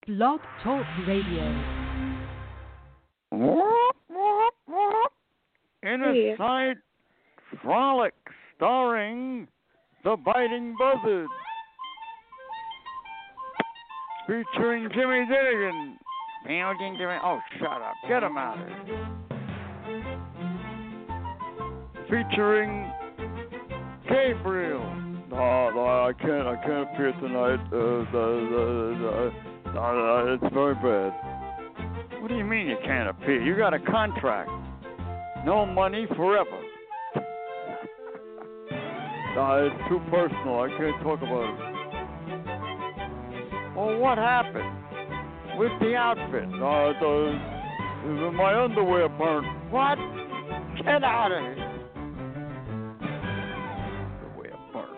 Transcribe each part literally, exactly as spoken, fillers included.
Blog Talk Radio. Inner Frolic, starring the Biting Buzzards, featuring Jimmy Dinnigan. Oh, shut up. Get him out of here. Featuring Gabriel. No, no, I can't. I can't appear tonight. Uh, the, the, the, uh, it's very bad. What do you mean you can't appear? You got a contract. No money forever. Uh, it's too personal. I can't talk about it. Well, what happened with the outfit? Uh, the, my underwear burnt. What? Get out of here. Underwear burnt.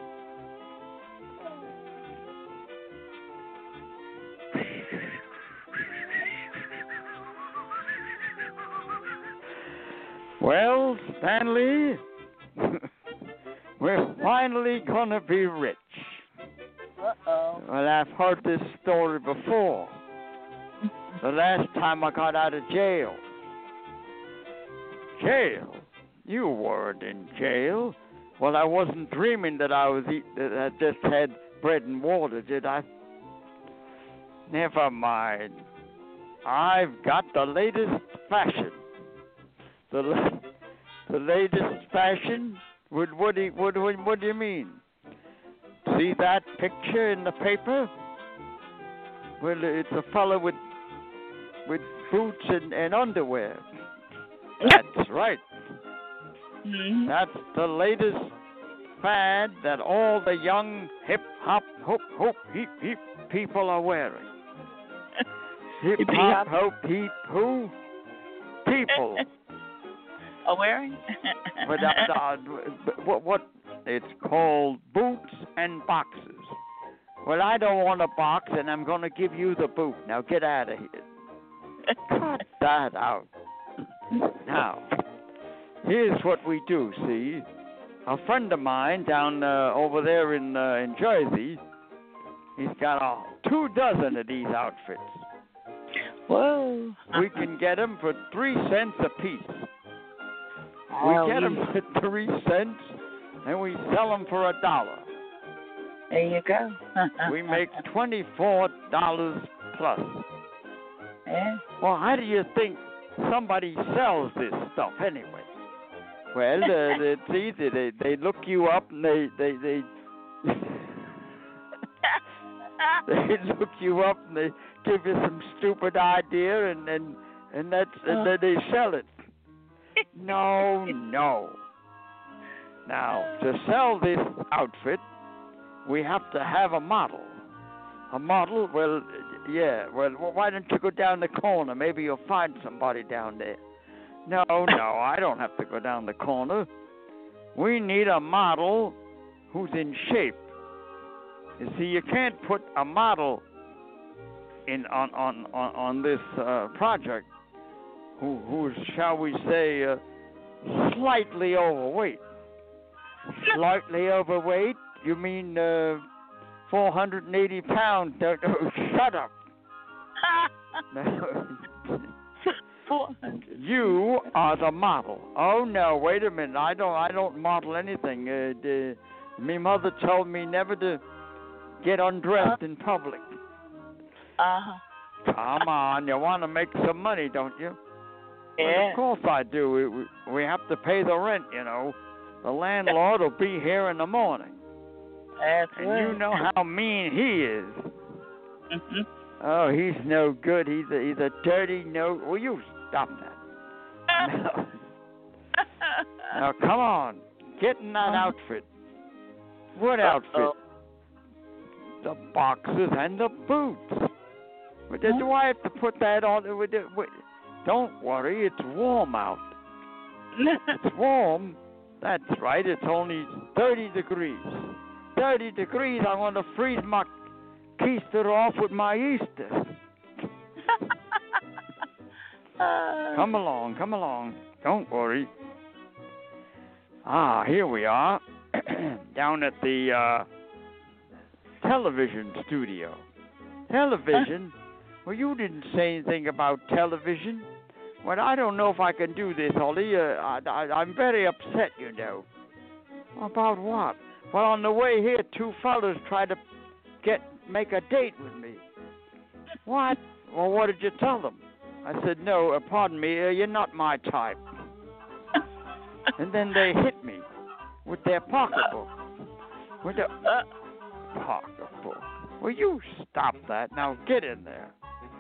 Well, Stanley, we're finally gonna be rich. Uh-oh. Well, I've heard this story before. The last time I got out of jail. Jail? You weren't in jail. Well, I wasn't dreaming that I was eat, that I just had bread and water, did I? Never mind. I've got the latest fashion. The la- the latest fashion? What what do you, what, what, what do you mean? See that picture in the paper? Well, it's a fellow with with boots and, and underwear. That's right. Mm-hmm. That's the latest fad that all the young hip hop hoop hoop heap heap people are wearing. Hip hop hoop heap who? People. Are wearing? But uh, uh, what what? It's called boots and boxes. Well, I don't want a box, and I'm going to give you the boot. Now get out of here. Cut that out. Now, here's what we do. See, a friend of mine down uh, over there in uh, in Jersey, he's got uh, two dozen of these outfits. Whoa! We can get them for three cents a piece. Oh, we get them for three cents, and we sell them for a dollar. There you go. We make twenty-four dollars plus. Yeah. Well, how do you think somebody sells this stuff anyway? Well, uh, it's easy. They they look you up and they they they they look you up and they give you some stupid idea and and and that's and then they sell it. No, no. Now, to sell this outfit, we have to have a model. A model? Well, yeah. Well, why don't you go down the corner? Maybe you'll find somebody down there. No, no, I don't have to go down the corner. We need a model who's in shape. You see, you can't put a model in on on on, on this uh, project who who's, shall we say, uh, slightly overweight. Slightly overweight? You mean uh, four hundred eighty pounds? No, no, shut up. four hundred. You are the model. Oh no! Wait a minute. I don't. I don't model anything. Uh, the, my mother told me never to get undressed uh, in public. Uh huh. Come on, you want to make some money, don't you? Yeah. Well, of course I do. We, we we have to pay the rent, you know. The landlord will be here in the morning. That's and right. you know how mean he is. Mm-hmm. Oh, he's no good. He's a, he's a dirty no. Will you stop that? now, now, come on. Get in that outfit. What outfit? Uh-oh. The boxes and the boots. But huh? Do I have to put that on? Don't worry. It's warm out. It's warm. That's right. It's only thirty degrees. thirty degrees. I want to freeze my keister off with my Easter. uh, come along. Come along. Don't worry. Ah, here we are. Down at the uh, television studio. Television? Well, you didn't say anything about television. Well, I don't know if I can do this, Ollie. Uh, I, I, I'm very upset, you know. About what? Well, on the way here, two fellas tried to get make a date with me. What? Well, what did you tell them? I said, no, uh, pardon me, uh, you're not my type. And then they hit me with their pocketbook. With their pocketbook. Will you stop that? Now get in there.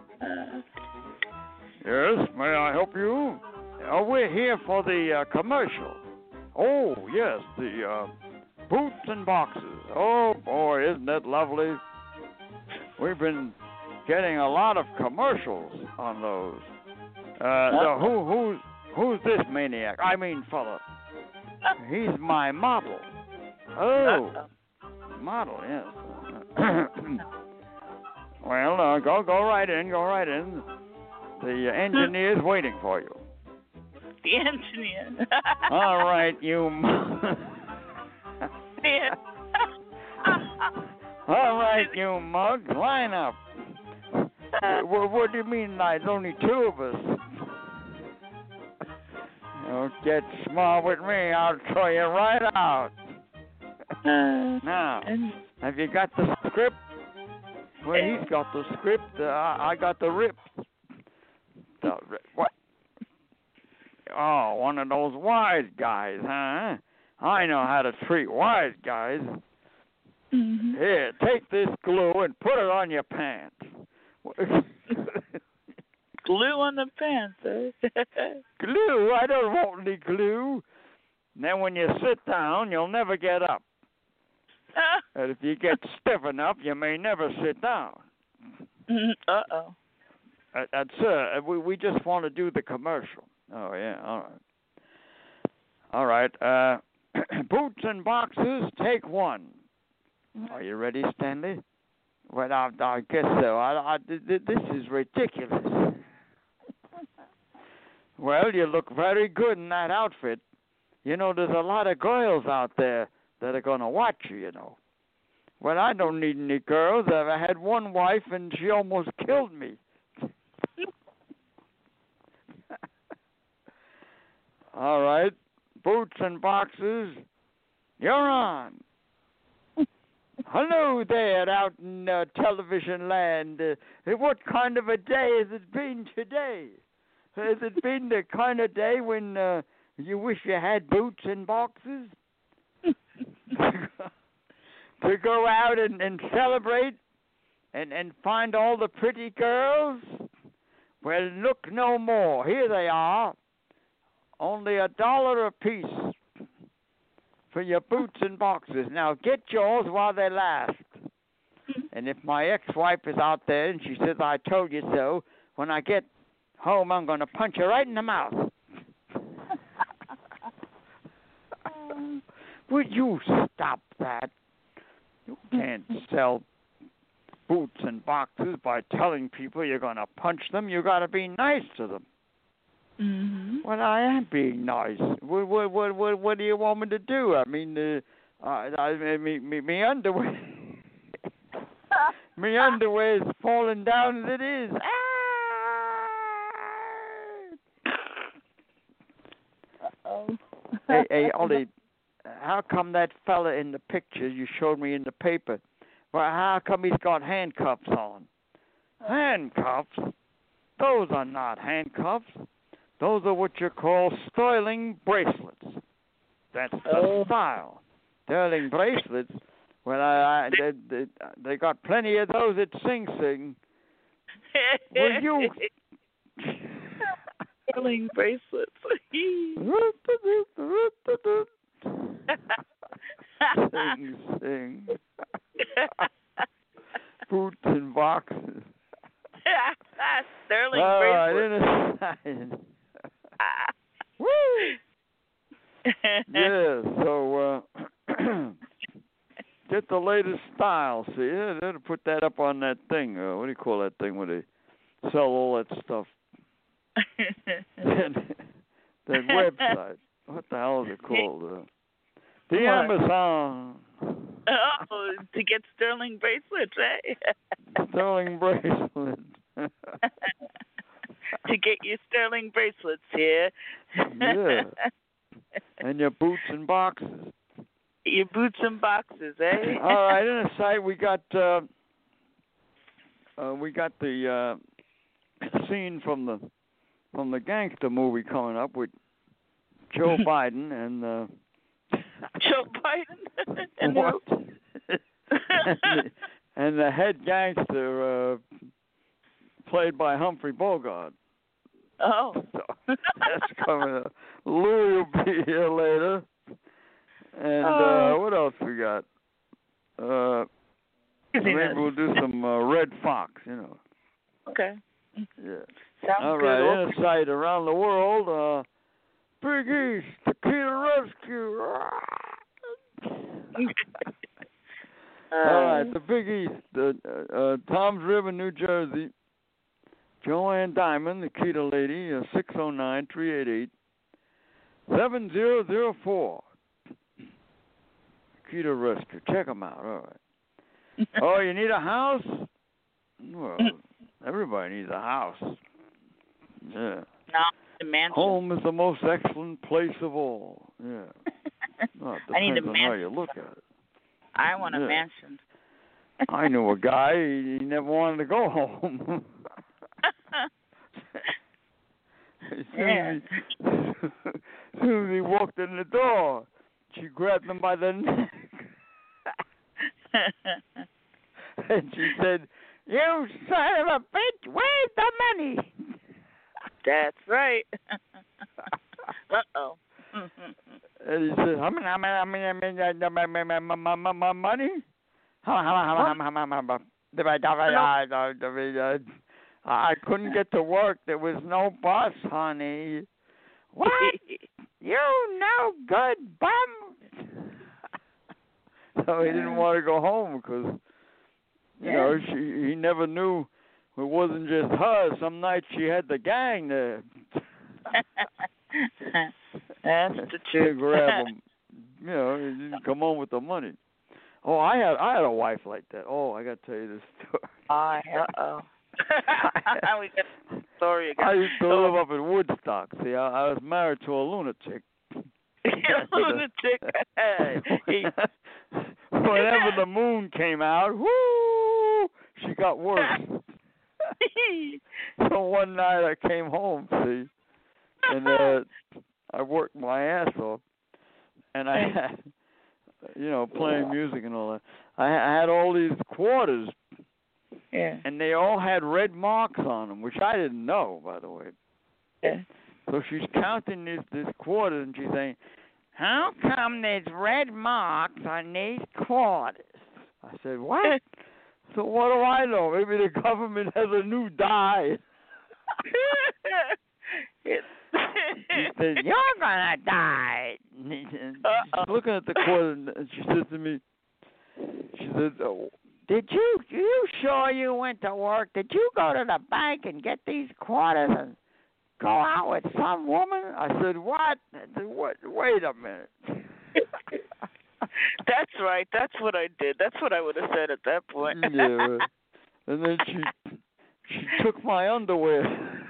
Yes, may I help you? Oh, we're here for the uh, commercial. Oh, yes, the uh, boots and boxes. Oh, boy, isn't that lovely? We've been getting a lot of commercials on those. Uh, so who, who's, who's this maniac? I mean, fella. He's my model. Oh, model, yes. Well, uh, go go right in, go right in. The uh, engineer's waiting for you. The engineer. All right, you. Yeah. All right, you mug, line up. What, what do you mean, there's only two of us? Don't get smart with me. I'll throw you right out. Now, have you got the script? Well, he's got the script. Uh, I got the rip. The, what? Oh, one of those wise guys, huh? I know how to treat wise guys. Mm-hmm. Here, take this glue and put it on your pants. Glue on the pants, eh? Glue? I don't want any glue. And then when you sit down, you'll never get up. And if you get stiff enough, you may never sit down. Uh-oh. Uh, that's uh, we we just want to do the commercial. Oh yeah, all right. All right. Uh, boots and boxes, take one. Are you ready, Stanley? Well, I, I guess so. I, I, this is ridiculous. Well, you look very good in that outfit. You know, there's a lot of girls out there that are going to watch you, you know. Well, I don't need any girls. I had one wife, and she almost killed me. All right. Boots and boxes, you're on. Hello there out in uh, television land. Uh, what kind of a day has it been today? Has it been the kind of day when uh, you wish you had boots and boxes? To go out and, and celebrate and, and find all the pretty girls? Well, look no more. Here they are. Only a dollar apiece for your boots and boxes. Now, get yours while they last. And if my ex-wife is out there and she says, I told you so, when I get home, I'm going to punch her right in the mouth. Would you stop that? You can't sell boots and boxes by telling people you're going to punch them. You got to be nice to them. Mm-hmm. Well, I am being nice. What, what, what, what, what do you want me to do? I mean, uh, I, I, me, me, me underwear, me underwear is falling down as it is. Uh-oh. Hey, hey, Ollie, how come that fella in the picture you showed me in the paper, well, how come he's got handcuffs on? Handcuffs? Those are not handcuffs. Those are what you call sterling bracelets. That's the oh. style. Sterling bracelets. Well, I, I, they, they, they got plenty of those at Sing Sing. Will you... Sterling bracelets. Sing Sing. Boots and boxes. Sterling All right, bracelets. in a Woo! Yeah, so uh, get the latest style, see? Yeah, they'll put that up on that thing. Uh, what do you call that thing where they sell all that stuff? that, that website. What the hell is it called? Uh, the what? Amazon. Oh, to get sterling bracelets, eh? Sterling bracelets. your sterling bracelets here. Yeah. And your boots and boxes. Your boots and boxes, eh? All right, in a sight we got uh, uh we got the uh scene from the from the gangster movie coming up with Joe Biden and uh Joe Biden and what? and, the, and the head gangster uh played by Humphrey Bogart. Oh. So that's coming up. Louis will be here later. And oh. uh what else we got? Uh maybe we'll do some uh, Red Fox, you know. Okay. Yeah. Sounds All good. right, in sight around the world, uh Big East, Tequila Rescue. All right, the Big East, uh, uh, Tom's River, New Jersey. Joanne Diamond, the Keto lady, uh, six oh nine, three eight eight, seven zero zero four. Keto Rescue. Check them out. All right. Oh, you need a house? Well, everybody needs a house. Yeah. No, the mansion. Home is the most excellent place of all. Yeah. Well, it I need a depends on mansion. how you look at it. I want Yeah. a mansion. I knew a guy, he, he never wanted to go home. As soon Yeah. as, he, as soon as he walked in the door, she grabbed him by the neck. And she said, "You son of a bitch, where's the money?" That's right. Uh-oh. And he said, "How many, how many, how many, how many, how many, how many, how many, how money? How, how, how, how, how, how, I couldn't get to work. There was no bus, honey." What? You no good bum. So he didn't want to go home because, you yeah. know, she he never knew it wasn't just her. Some nights she had the gang there. That's the To truth. grab him. You know, he didn't come home with the money. Oh, I had I had a wife like that. Oh, I got to tell you this story. Uh oh. We got the story again. I used to Oh. live up in Woodstock. See, I, I was married to a lunatic. Lunatic. He- Whenever the moon came out, whoo, she got worse. So one night I came home, see, and uh, I worked my ass off, and I had, you know, playing music and all that. I, I had all these quarters, yeah. and they all had red marks on them, which I didn't know, by the way. Yeah. So she's counting these these quarters, and she's saying, "How come there's red marks on these quarters?" I said, "What?" So what do I know? Maybe the government has a new dye. He said, "You're gonna die." She's looking at the quarter, and she says to me, she says, "Oh, did you? You sure you went to work? Did you go to the bank and get these quarters and go out with some woman?" I said, "What?" I said, "What? Wait a minute." That's right. That's what I did. That's what I would have said at that point. Yeah. And then she she took my underwear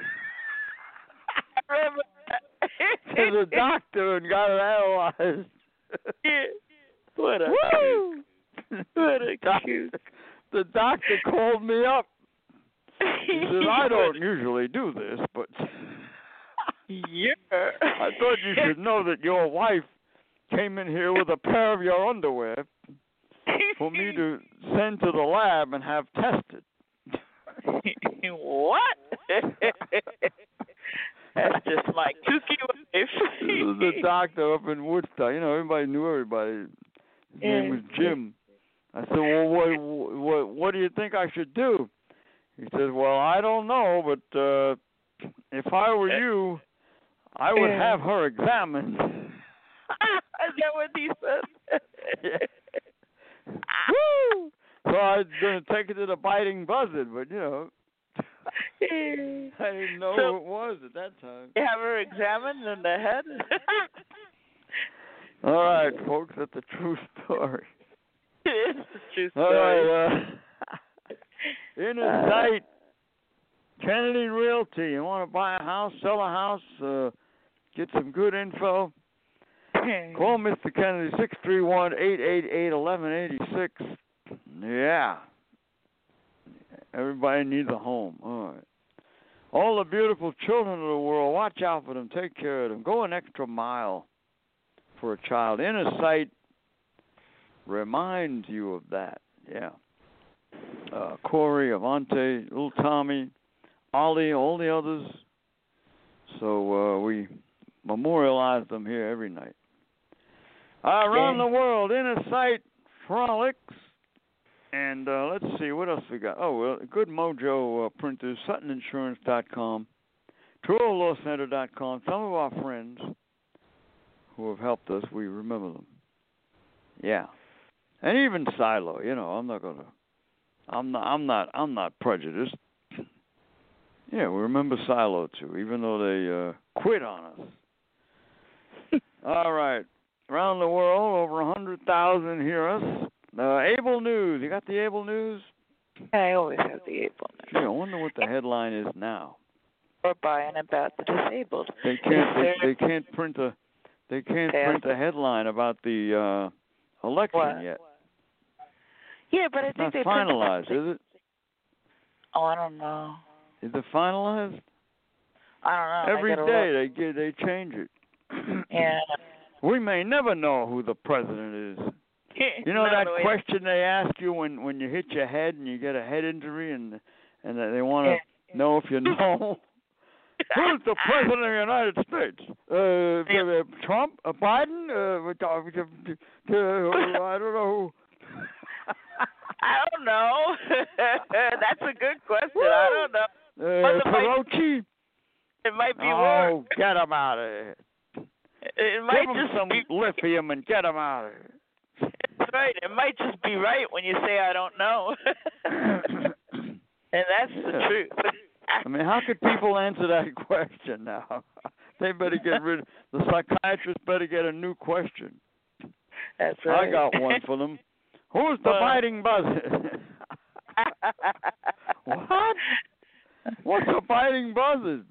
to the doctor and got it analyzed. Yeah. What a Woo! cute. What a cute. The doctor called me up. He said, "I don't usually do this, but yeah. I thought you should know that your wife came in here with a pair of your underwear for me to send to the lab and have tested." What? That's just my kooky wife. This was the doctor up in Woodstock. You know, everybody knew everybody. His Yeah. name was Jim. I said, "Well, what, what, what do you think I should do?" He said, "Well, I don't know, but uh, if I were you, I would Yeah. have her examined." Is that what he said? Yeah. Woo! So I was going to take it to the biting buzzard, but, you know, I didn't know So- who it was at that time. You have her examined in the head? All right, folks, that's a true story. It's a true All story. right, uh, in his Uh, sight, Kennedy Realty. You want to buy a house, sell a house, uh, get some good info? Call Mister Kennedy, six three one, eight eight eight, one one eight six. Yeah. Everybody needs a home. All right. All the beautiful children of the world, watch out for them. Take care of them. Go an extra mile for a child. Inner sight reminds you of that. Yeah. Uh, Corey, Avante, little Tommy, Ollie, all the others. So uh, we memorialize them here every night. Uh, around yeah. the world, Inner Sight Frolics. And uh, let's see, what else we got? Oh, well, Good Mojo uh, printers, Sutton Insurance dot com, Truro Law Center dot com. Some of our friends who have helped us, we remember them. Yeah. And even Silo, you know, I'm not going to, I'm not, I'm not, I'm not prejudiced. Yeah, we remember Silo, too, even though they uh, quit on us. All right. Around the world, over one hundred thousand hear us. Uh, Able News. You got the Able News? I always have the Able News. Yeah, I wonder what the headline is now. Or by and about the disabled. They can't. They, they can't print a. They can't print a headline about the uh, election what? yet. Yeah, but I it's think not they finalized, print is it? Oh, I don't know. Is it finalized? I don't know. Every day they get they change it. Yeah. We may never know who the president is. You know that question they ask you when, when you hit your head and you get a head injury and and they want to yeah. know if you know who's the president of the United States? Uh, yeah. Trump? Uh, Biden? Uh, uh, I don't know. I don't know. That's a good question. Woo! I don't know. Uh, Perochi? It might be oh, worse. Oh, get him out of here. It might Give him just some be... lithium and get him out of here. That's right. It might just be right when you say I don't know. And that's yeah. the truth. I mean, how could people answer that question now? They better get rid of... The psychiatrist better get a new question. That's right. I got one for them. Who's the uh, biting buzzard? What? What's a biting buzzard?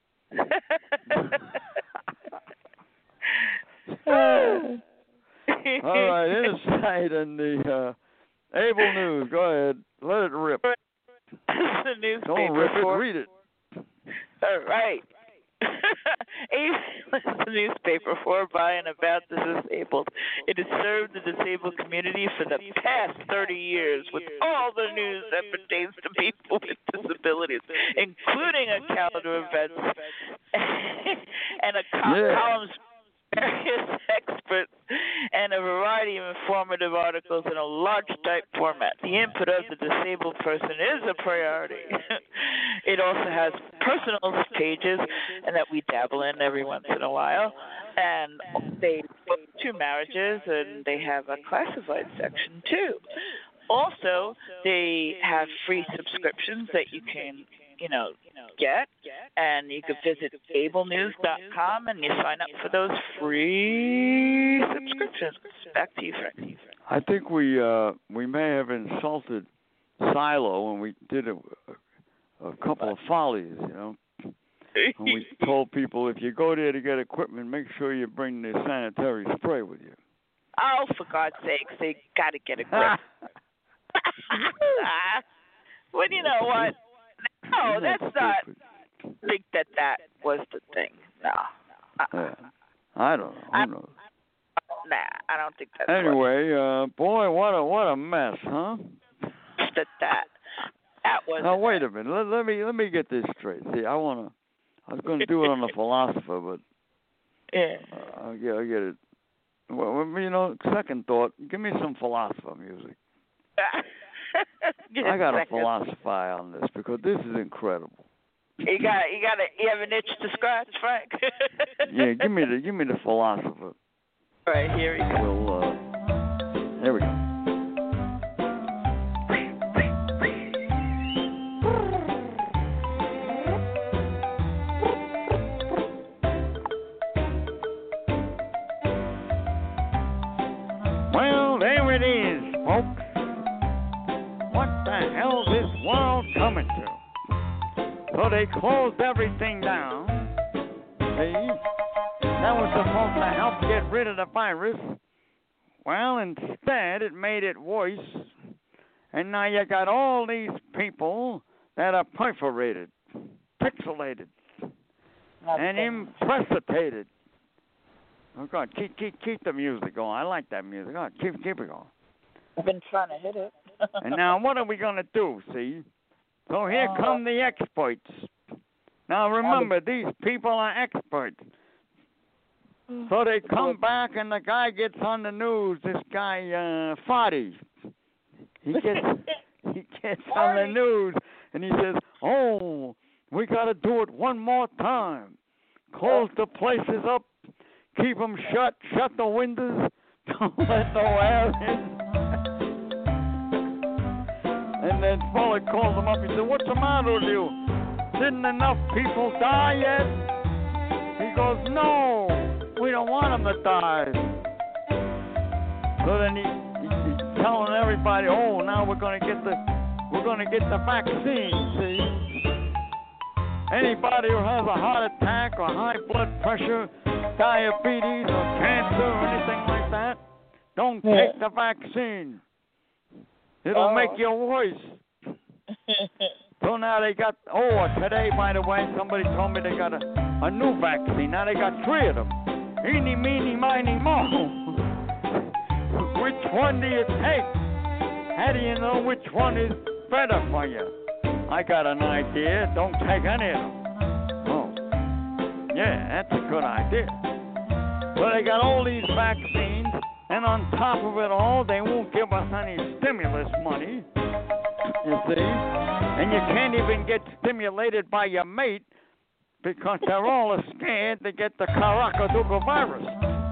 All right, Inside and the uh, Able News. Go ahead. Let it rip. The newspaper. Don't rip it, for... read it. All right. Able is the newspaper for, by, and about the disabled. It has served the disabled community for the past thirty years with all the news that pertains to people with disabilities, including a calendar of events and a co- yeah. columns various experts and a variety of informative articles in a large type format. The input of the disabled person is a priority. It also has personal pages, and that we dabble in every once in a while. And they book two marriages, and they have a classified section too. Also, they have free subscriptions that you can, you know, get, and you can visit able news dot com and you sign up for those free subscriptions. Back to you, Frank. I think we uh, we may have insulted Silo when we did a, a couple of follies, you know. And we told people if you go there to get equipment, make sure you bring the sanitary spray with you. Oh, for God's sakes, they got to get equipment. Well, you know what? No, that's not. I think that that was the thing. No. Uh-uh. Yeah. I don't know. Who I, knows? Nah, I don't think that's. Anyway, uh, boy, what a what a mess, huh? That that that was. Now wait a minute. Let, let me let me get this straight. See, I wanna. I was going to do it on the philosopher, but yeah, uh, I'll get I get it. Well, you know, second thought. Give me some philosopher music. I got to philosophize on this because this is incredible. You got, you got, a, you have an itch to scratch, Frank. Yeah, give me the, give me the philosopher. All right, here we go. We'll, uh, there we go. Well, there it is, folks. What the hell's this world coming to? So So they closed everything down. See? That was supposed to help get rid of the virus. Well, instead, it made it worse. And now you got all these people that are perforated, pixelated, and impressitated. Oh, God, keep, keep, keep the music going. I like that music. God, keep, keep it going. I've been trying to hit it. And now what are we going to do, see? So here uh, come the experts. Now remember, these people are experts. So they come back and the guy gets on the news, this guy, uh, Fadi. He gets, he gets on the news and he says, oh, we got to do it one more time. Close the places up, keep them shut, shut the windows, don't let no air in. And then Foley calls him up. He said, what's the matter with you? Didn't enough people die yet? He goes, no, we don't want them to die. So then he, he, he's telling everybody, oh, now we're going to get the we're going to get the vaccine. See, anybody who has a heart attack or high blood pressure, diabetes or cancer or anything like that, don't take the vaccine. It'll oh. make you worse. So now they got, oh, today, by the way, somebody told me they got a, a new vaccine. Now they got three of them. Eeny, meeny, miny, mo. Which one do you take? How do you know which one is better for you? I got an idea. Don't take any of them. Oh, yeah, that's a good idea. So they got all these vaccines. And on top of it all, they won't give us any stimulus money, you see. And you can't even get stimulated by your mate because they're all scared to get the Karakaduka virus.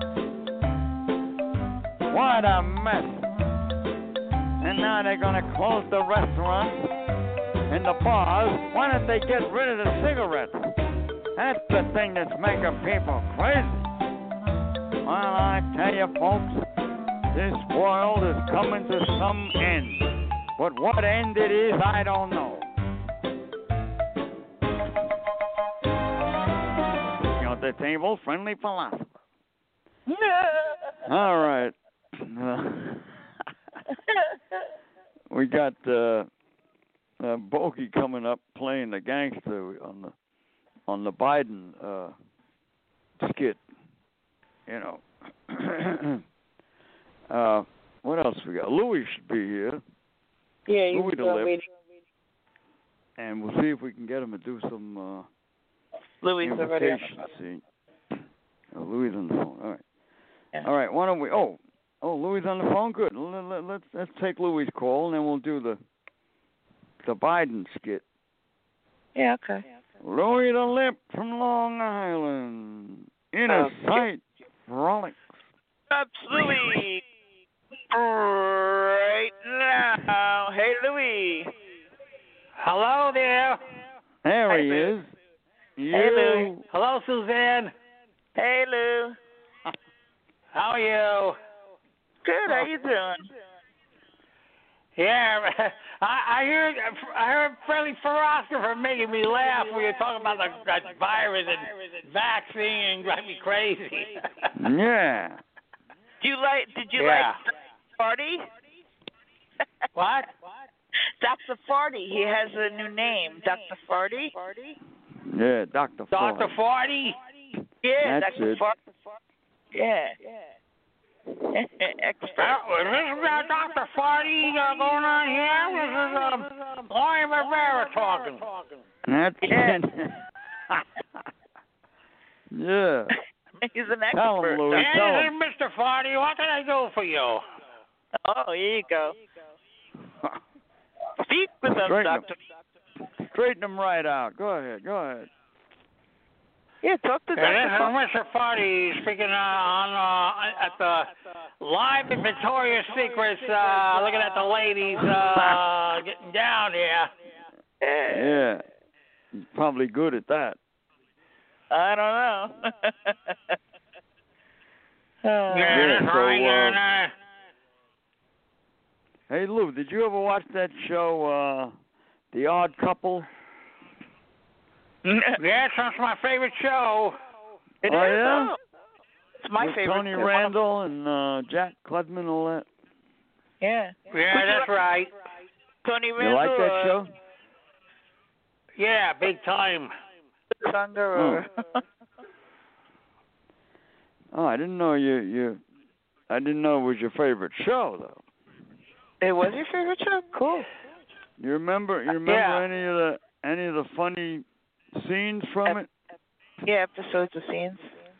What a mess. And now they're going to close the restaurants and the bars. Why don't they get rid of the cigarettes? That's the thing that's making people crazy. Well, I tell you, folks, this world is coming to some end. But what end it is, I don't know. You know, the table, friendly philosopher. All right. Uh, we got uh, uh, Bogey coming up playing the gangster on the on the Biden uh, skit. You know. uh, what else we got? Louis should be here. Yeah, Louis to live. And we'll see if we can get him to do some uh, Louis invitations. See, oh, Louis on the phone. All right. Yeah. All right. Why don't we? Oh, oh, Louis on the phone. Good. Let, let, let's let's take Louis' call and then we'll do the the Biden skit. Yeah. Okay. Louis the Lip from Long Island. Inner um, sight. Frolics. Absolutely. Right now. Hey, Louis. Hello there. There Hi, he Lou. is. You. Hey, Lou. Hello, Suzanne. Hey, Lou. How are you? Good. How you doing? Yeah, I, I heard I heard Friendly Philosopher making me laugh when you're talking about the, the virus and vaccine and drive me crazy. Yeah. Do you like? Did you yeah. like Farty? What? Doctor Farty. He has a new name. Doctor Farty. Yeah, Doctor Farty. Doctor Farty. Yeah, That's Doctor it. Farty. Yeah. Expert. Uh, this is uh, Doctor Farty uh, going on here. This is um, Laurie Rivera talking. That's Yeah. it. Yeah. He's an expert. Tell him, Louis. Hey, Tell this him. is Mister Farty. What can I do for you? Oh, here you go. Speak with us, Straighten Doctor. him. Straighten him right out. Go ahead. Go ahead. Yeah, talk to Hey, this Doctor is Mister Farty speaking uh, on uh, at the live at Victoria's Secrets, uh, looking at the ladies uh, getting down here. Yeah. Yeah. He's probably good at that. I don't know. Yeah, Yeah, that's so, right. uh, and, uh, Hey, Lou, did you ever watch that show, uh, The Odd Couple? Yeah, that's my favorite show. It Oh, is, yeah? oh. It's my With favorite. Tony too. Randall and uh, Jack Klugman, all that. Yeah. Yeah, that's right. Tony Randall. You like that uh, show? Yeah, big time. Thunder or Oh, I didn't know you. You, I didn't know it was your favorite show though. It was your favorite show? Cool. You remember? You remember Yeah. any of the any of the funny scenes from it? Yeah, episodes of scenes.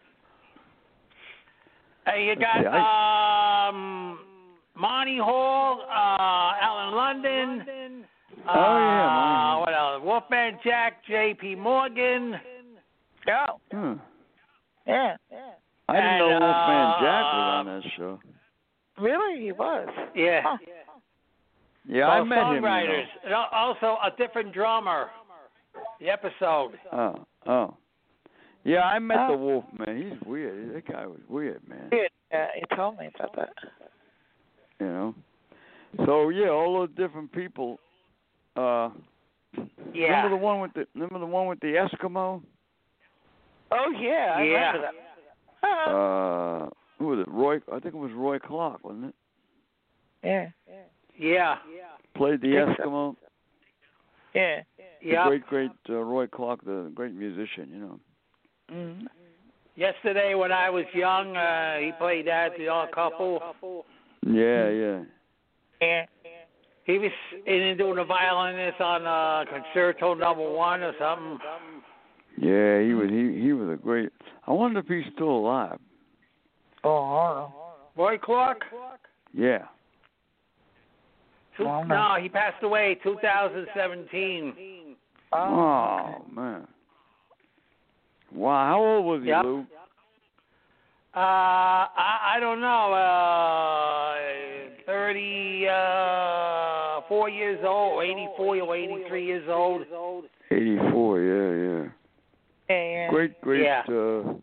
Hey, you Let's got see, I- um, Monty Hall, uh, Alan London. Uh, Oh, yeah, Monty. What else? Wolfman Jack, J P. Morgan. Oh. Huh. Yeah. I didn't And, know Wolfman Jack uh, was on that show. Really? He was. Yeah. Huh. Yeah, I Both met him. You know. songwriters. And al- also a different drummer. The episode. Oh, oh. Yeah, I met Oh. the Wolfman. He's weird. That guy was weird, man. Good. Yeah, he told me about that. You know. So yeah, all those different people. Uh, Yeah. Remember the one with the Remember the one with the Eskimo? Oh yeah, I Yeah. remember that. Uh, Uh, who was it? Roy? I think it was Roy Clark, wasn't it? yeah. Yeah. Played the Think so. Eskimo. Yeah. The Yep. great, great uh, Roy Clark, the great musician. You know. Mm. Yesterday when I was young, uh, he played that, the odd couple. Yeah, yeah. Yeah. He was in doing a violinist on uh, Concerto Number One or something. Yeah, he was. He he was a great. I wonder if he's still alive. Oh, I don't know. Roy Clark? Yeah. Two, Oh, no, he passed away two thousand seventeen. Oh man. Wow, how old was he, Yep. Lou? Uh, I, I don't know, uh, thirty, uh, four years old, or eighty-four or eighty-three years old. Eighty-four. Yeah, yeah. Yeah, yeah. Great, great Yeah. uh,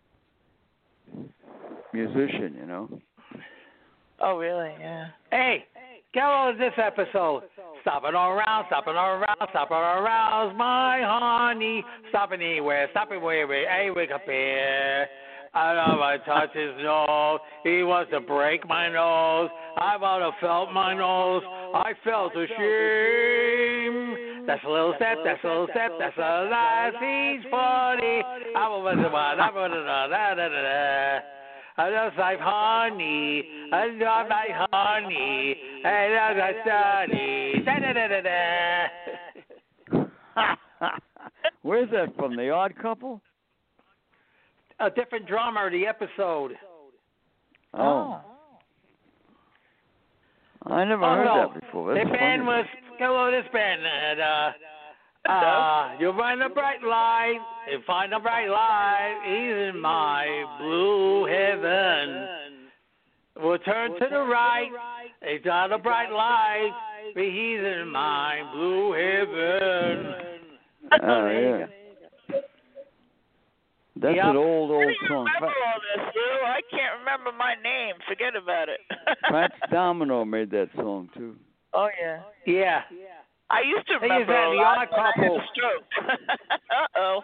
musician. You know. Oh, really? Yeah. Hey, get on this episode. Stopping all around, stopping all around, stopping all around, my honey. Stopping anywhere, stopping wherever, anywhere up here. I know I touch his nose. He wants to break my nose. I would have felt my nose. I felt ashamed. That's a little step, that's a little step, that's a nice, he's funny. I will listen to that, da da da da da. I just like honey, I love like honey, I love like honey, da da da da da. Where's that from? The Odd Couple? A different drummer, the episode. Oh, I never Oh, heard no. that before. That's The band funny. was, hello, this band had, uh, uh, you find a bright light, you find a bright light, he's in my blue heaven. We'll turn to the right, it's not a bright light, but he's in my blue heaven. Oh yeah. That's Yep. an old, old I don't song. remember all this, Lou. I can't remember my name. Forget about it. Fats Domino made that song too. Oh, yeah. Yeah. I used to They remember used to have a the lot Odd when I had Couple. a stroke. Uh-oh.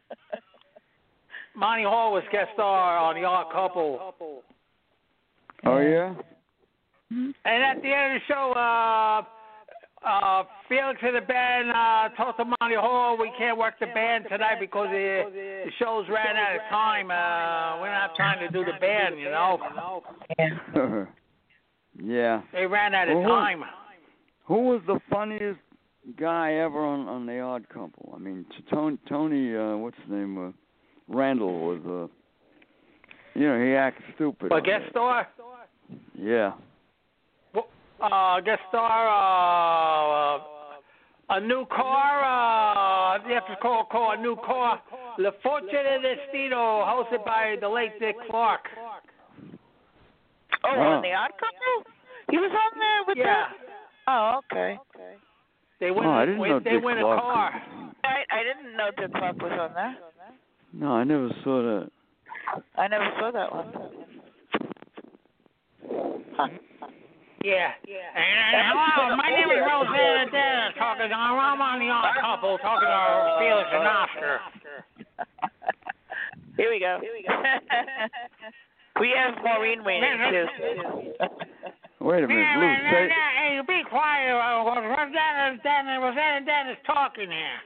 Monty Hall was guest star on The Odd Couple. Oh yeah. And at the end of the show, uh, uh, Felix and the band uh, told to Monty Hall, we can't work the band tonight because the, the shows ran out of time. Uh, we don't have time to do the band, you know. Yeah. Yeah. They ran out of Well, who- time. Who was the funniest guy ever on, on The Odd Couple? I mean, t- Tony, Tony uh, what's his name? Uh, Randall was, uh, you know, he acts stupid. But on guest that. star? Yeah. Uh, guest star, uh, a new car, uh, you have to call, call a new car. La Fortune Destino, hosted by the late Dick Clark. Oh, Wow. on The Odd Couple? He was on there with Yeah. them? Oh, okay. They win, Oh, I didn't win- know they Dick win a Clark. car. I, I didn't know Dick Clark was on there. No, I never saw that. I never saw that one. Huh. Yeah. And, and hello, my name is Rosanna Dennis, talking to I'm on The Odd Couple, talking to Felix and Oscar. Here we go. Here we go. We have Maureen waiting too. Wait a minute, Yeah, Lou. man, Say, no, hey, be quiet. Uh, Rosanna Dennis, Rosanna Dennis talking here.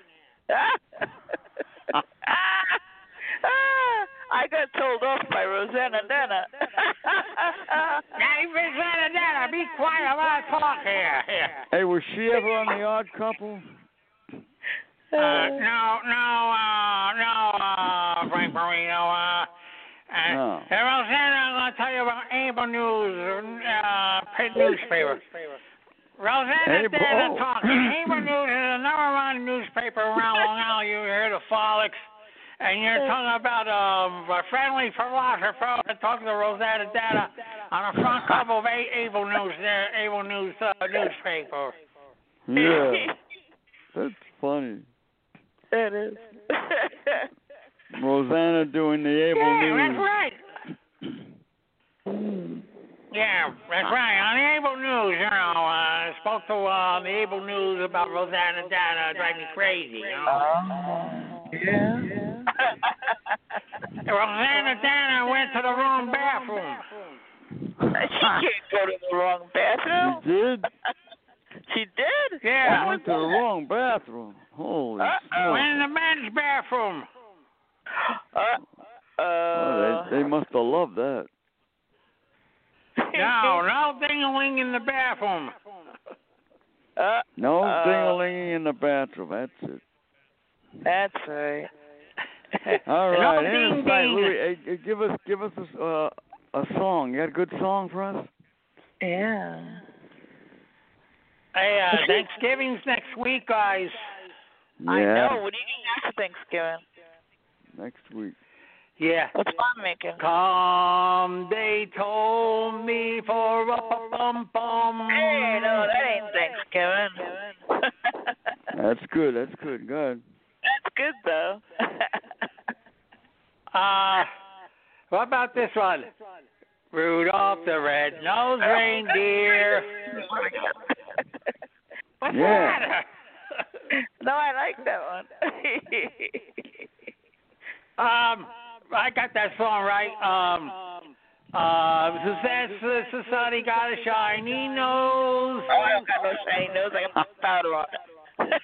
I got told off by Rosanna Dana. Hey, Rosanna Dennis, be quiet. I want to talk here. here. hey, was she ever on The Odd Couple? Uh, no, no, uh, no, uh, Frank Marino. Uh, uh, No. hey, Rosanna, I'm going to tell you about Able News, uh, print newspaper. Rosanna Able- Dennis oh. talking. Able News is a number one newspaper around Long Island. You hear the Frolics. And you're talking about um, a friendly philosopher talking to Rosanna Dana on the front cover of A- Able News, uh, Able News uh, newspaper. Yeah. That's funny. That is. Rosanna doing the Able Yeah, News. that's right. Yeah, that's right. On the Able News, you know, I uh, spoke to uh, the Able News about Rosanna Dana. Drive me crazy, you know. Yeah. Rosanna Dana went to the wrong bathroom. She can't go to the wrong bathroom. She did? She did? Yeah. She went to the wrong bathroom. Holy Uh-oh. smokes. Went in the men's bathroom. Uh, uh, Oh, they, they must have loved that. No, no ding-a-ling in the bathroom. uh, No Uh, ding-a-linging in the bathroom. That's it. that's right. All No right. ding Insight, ding. Louis, hey, hey, give us give us a, uh, a song. You got a good song for us? Yeah. Hey, uh, Thanksgiving's next week, guys. Yeah. I know. What are you doing after Thanksgiving? Next week. Yeah. What's mom making? Come, they told me for a bum bum. Hey, no, that ain't Thanksgiving. That's good. That's good. Good. That's good, though. Uh, what about this one? Rudolph the Red-Nosed Reindeer. What's the Yeah. matter? No, I like that one. um, I got that song right. Um, uh, Suzanne Society got a shiny nose. Oh, I don't got no shiny nose. I got powder on it.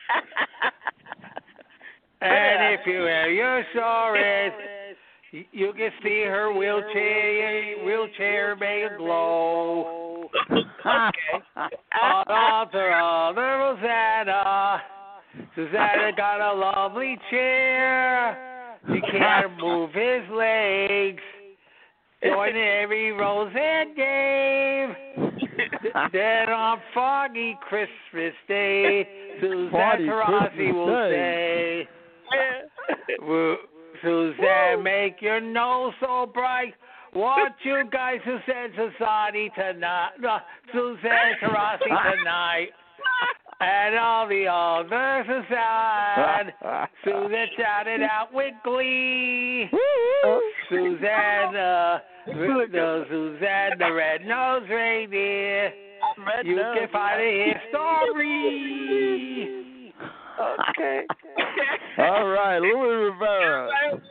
And if you wear your sorries, you can see her wheelchair, wheelchair make a glow. Okay. On the altar of the Rosanna, Susanna got a lovely chair. She can't move his legs. Join every Roseanne game. Then on foggy Christmas Day, Suzanne Foggy Tarasi Christmas will Day. say, "Woo, Suzanne, make your nose so bright. Want you guys Suzanne Society tonight. No, Suzanne Tarasi tonight. And all the others aside. Susan shouted out with glee. Suzanne, uh, the Suzanne, the red-nosed reindeer. Red You nose. can find it in story. Okay. All right, Louis Rivera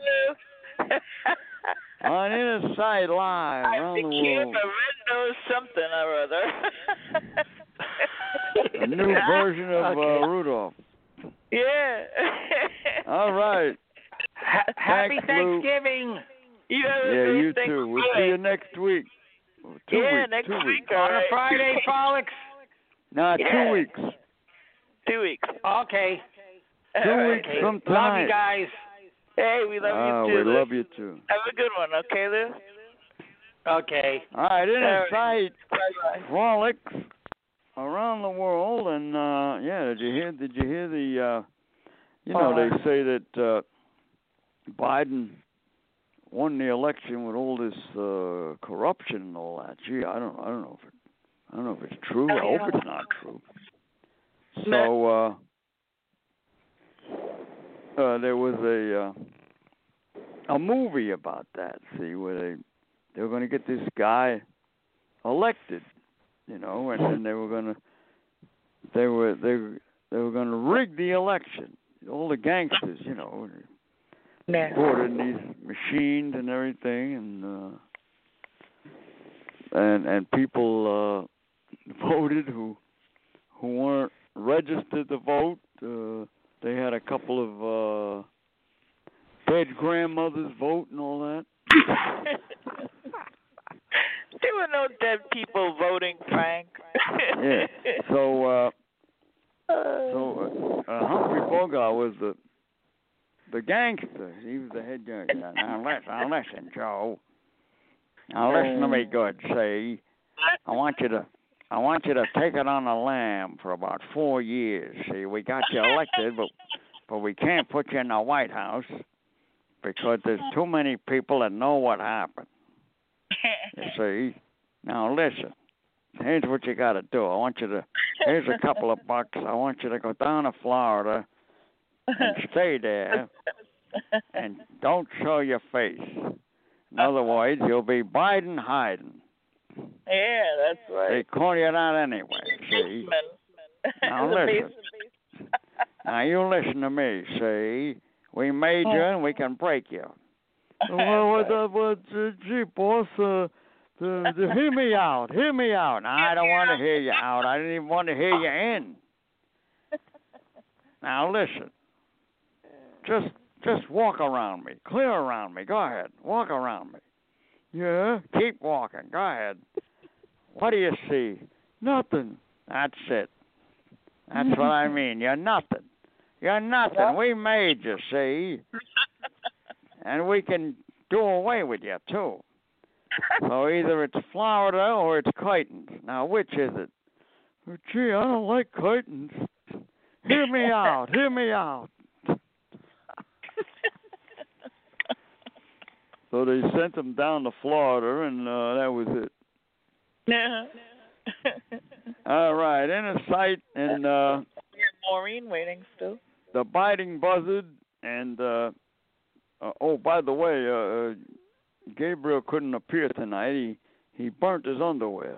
on Inner Sight Live I around the became world. a red nose something or other. A new version of Okay. uh, Rudolph. Yeah. All right. Ha- Happy Thanks, Lou. Thanksgiving. You have a Yeah, great you too. We'll see you next week. Two Yeah, weeks. next two week. weeks. all On a right. Friday, Frolics. Nah, Yeah. two weeks. Two weeks. Okay. Two All right. weeks Okay. from Love tonight. you guys. Hey, we love Ah, you too. we Lou. love you too. Have a good one, okay, Lou? Okay. All right, Inner Sight Bye-bye. frolics around the world, and uh yeah, did you hear? Did you hear the? uh You know, they say that uh Biden won the election with all this uh corruption and all that. Gee, I don't, I don't know if it, I don't know if it's true. I hope it's not true. So uh, uh there was a uh, a movie about that. See, where they they were going to get this guy elected, you know, and then they were going to they were they were, they were going to rig the election. All the gangsters, you know. Yeah. put in these machines and everything, and uh, and and people uh, voted who who weren't registered to vote. Uh, they had a couple of uh, dead grandmothers vote and all that. There were no dead people voting, Frank. Yeah. So, uh, so uh, uh, Humphrey Bogart was the the gangster. He was the head gangster. Now listen, now listen, Joe. Now listen to me good. See, I want you to, I want you to take it on the lam for about four years. See, we got you elected, but but we can't put you in the White House because there's too many people that know what happened. You see? Now listen. Here's what you got to do. I want you to. Here's a couple of bucks. I want you to go down to Florida and stay there, and don't show your face. In other words, you'll be Biden hiding. Yeah, that's right. They call you that anyway. See? Now listen. Now you listen to me. See? We made you, and we can break you. Well, what, uh, what, uh, gee, boss, uh, the, the, hear me out, hear me out. Now, I don't want to hear you out. I didn't even want to hear you in. Now, listen. Just just walk around me. Clear around me. Go ahead. Walk around me. Yeah? Keep walking. Go ahead. What do you see? Nothing. That's it. That's what I mean. You're nothing. You're nothing. We made you, see? And we can do away with you, too. So either it's Florida or it's curtains. Now, which is it? Oh, gee, I don't like curtains. Hear me out. Hear me out. So they sent him down to Florida, and uh, that was it. No. All right, inner sight, and uh, we have Maureen waiting still. The biting buzzard, and uh, uh, oh, by the way, uh, uh, Gabriel couldn't appear tonight. He he burnt his underwear.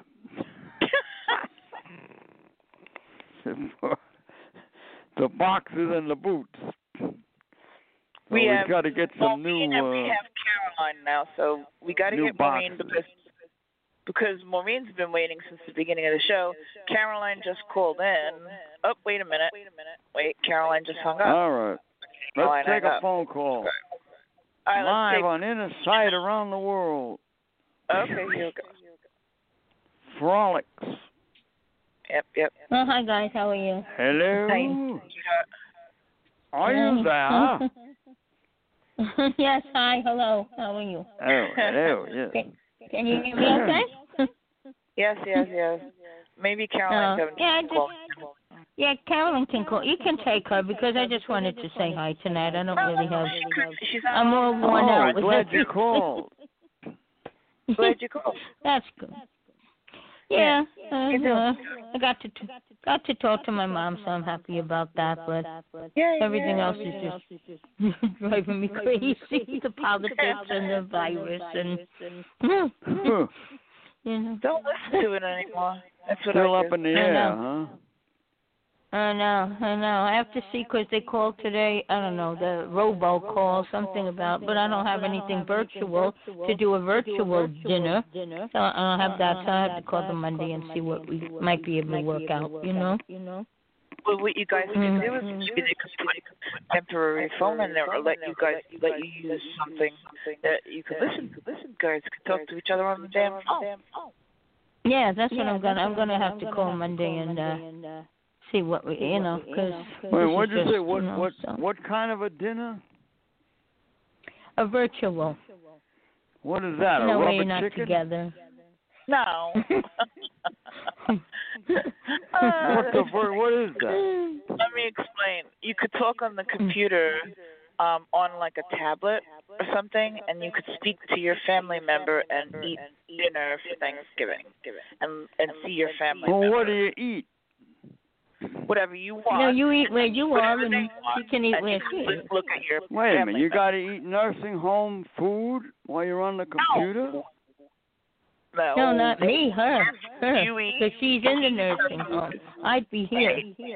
The boxes and the boots. So we we've have got to get some Maureen new. And uh, we have Caroline now, so we got to get Maureen boxes. because because Maureen's been waiting since the beginning of the show. Caroline just called in. Oh, wait a minute. Wait, Caroline just hung up. All right. Let's Caroline take hung a up. phone call. All right, Live let's take... on Inner Sight around the world. Okay, here we go. Frolics. Yep, yep. Oh, hi, guys. How are you? Hello. Hi. Are you there? Yes, hi. Hello. How are you? Oh, hello. Yes. Can, can you hear me okay? Yes, yes, yes. Maybe Caroline's Uh, having yeah, I call. just, yeah, Carolyn can call. You can take her because I just wanted to say hi tonight. I don't really have. She's I'm all worn Oh, out. glad you called. Glad you called. That's good. Yeah, uh, uh, I got to t- got to talk to my mom, so I'm happy about that. But Yeah, everything yeah. else is just driving me crazy. The politics and the virus and Huh. you know. Don't listen to it anymore. That's what Still I up do. in the I air, know. huh? I know, I know. I have to see because they called today. I don't know the robo call, something about, but I don't have anything virtual to do a virtual dinner. So I don't have that. So I have to call them Monday and see what we might be able to work out. You know. Well, what you guys can Mm. do is maybe they could put a temporary phone in there, or let you guys let you use something that you could listen to. Listen, guys could talk to each other on the damn phone. Yeah, that's what I'm gonna. I'm gonna have to call Monday and uh see what we, you know, because. Wait, what'd you say? What you know, what so. what kind of a dinner? A virtual. What is that? A No way rubber you're not chicken? together. No. What the vir- What is that? Let me explain. You could talk on the computer um, on like a tablet or something, and you could speak to your family member and eat dinner for Thanksgiving, and and see your family Well, member. what do you eat? Whatever you want. No, you eat where you are, and you can eat and where you she can is. look at your Wait a family minute. You member. got to eat nursing home food while you're on the computer? No, No, not me, her, her, You eat- because she's in the nursing home. I'd be here.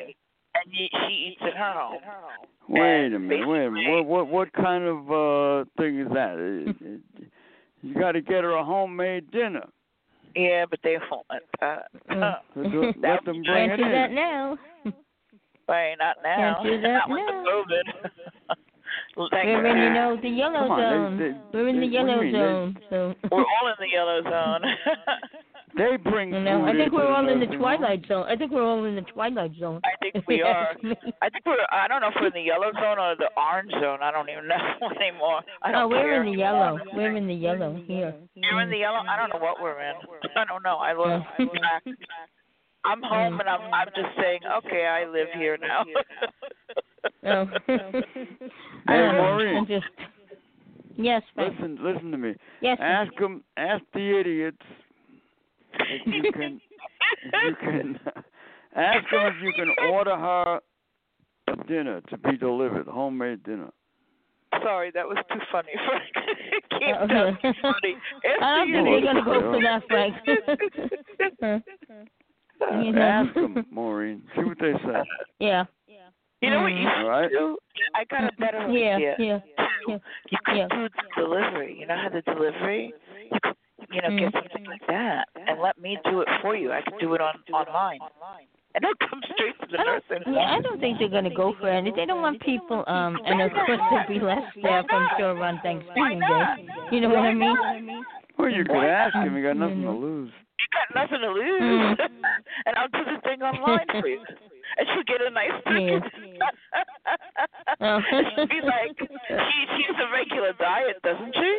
and he, she eats in her home. Wait And a minute, wait a minute. What what what kind of uh thing is that? It- it- you got to get her a homemade dinner. Yeah, but they won't let that. Mm. So do, let them bring Can't it do in. that now. Right, not now. Can't do that not with now. the COVID. Thank We're in, you God. know, the yellow Come on, zone. they- they- We're in the they- what do you yellow mean? They- zone, so. We're all in the yellow zone. They bring You know, food I think into we're all in the nursing home. twilight zone. I think we're all in the twilight zone. I think if we you are. ask me. I think we're. I don't know if we're in the yellow zone or the orange zone. I don't even know anymore. I don't Oh, we're care. in the yellow. We're in the yellow here. You're in the yellow. I don't know what we're in. I don't know. I lost track. I'm home and I'm. I'm just saying. Okay, I live here now. Oh. Hey, Um, Maureen. I just. Yes, Frank. Listen, listen to me. Yes. Ask them, ask the idiots if you can, if you can, ask them if you can order her a dinner to be delivered, homemade dinner. Sorry, that was too funny. Frank. Keep Uh, that funny. Ask I don't the think you're idiot. gonna go for that, Frank. You know? Ask them, Maureen. See what they say. Yeah. You know what you All right. should do? I got a better Yeah, idea. yeah, yeah. You could Yeah. do the delivery. You know how the delivery? You could, you know, get Mm. something like that and let me do it for you. I could do it on online. And it'll come straight to the I nurse. don't, yeah, I don't think they're going to go for it. They don't want people, um, and of course there'll be less staff, I'm sure, on Thanksgiving Day. You know what I mean? Well, you could ask him. You got nothing to lose. You got nothing to lose. Mm. And I'll do the thing online for you. And she'll get a nice ticket. Oh. And she'll be like, she, she's a regular diet, doesn't she?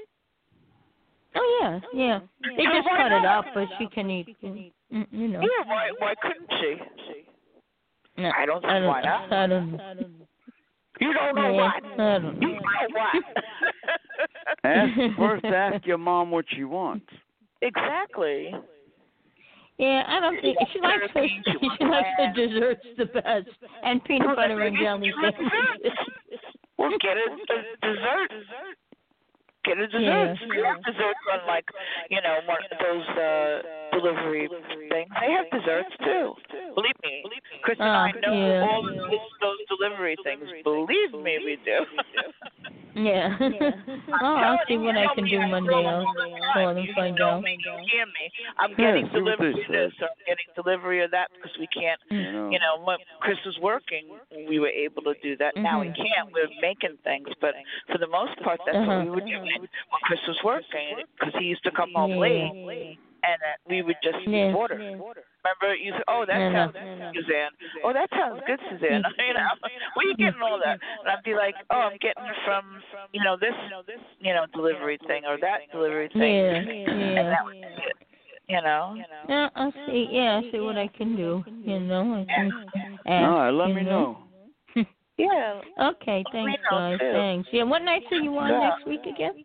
Oh, yeah, yeah. They So just why cut it not? up, but she can eat, mm, you know. Yeah, why, why couldn't she? No, I don't see I don't, why not. I don't, You don't know yeah, what. I don't You know. know what. Ask first. Ask your mom what she wants. Exactly. Yeah, I don't think she likes her. She likes her desserts the best, and peanut butter and jelly sandwiches. Well, get a, a dessert. Get a dessert. Yeah. They have desserts on, like, you know, one of those uh, delivery things. They have desserts too. Believe me, Chris and I Oh, know yeah. all of those, those delivery things. Believe me, we do. Yeah. Well, I'll see what I can do Monday. I'll call and find out. Hear me. I'm Yeah, getting see what delivery they of this, or I'm getting delivery of that because we can't, You know. you know, when Chris was working, we were able to do that. Now we Mhm. can't. We're making things, but for the most part, that's Uh-huh. what we were doing when Chris was working because he used to come home Yeah. late, and uh, we would just Yeah. order. Remember, you said, "Oh, that No, no. sounds good, Suzanne. Oh, that sounds good, Suzanne." You know, where you getting all that? And I'd be like, "Oh, I'm getting it from, you know, this, you know, delivery thing or that delivery thing." Yeah, And yeah. that was it. You know. Yeah, I'll see. Yeah, I'll see what I can do. You know, I can ask. All right, let you me know. Yeah. Okay, thanks, know, guys. too. Thanks. Yeah, what nights are you on Yeah. next week again?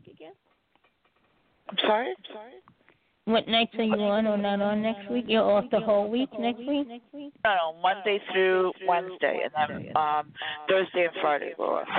I'm sorry. I'm sorry. What nights are you on or not on next week? You're off the whole week next week? No, no, Monday through Wednesday, and then um Thursday and Friday we're off.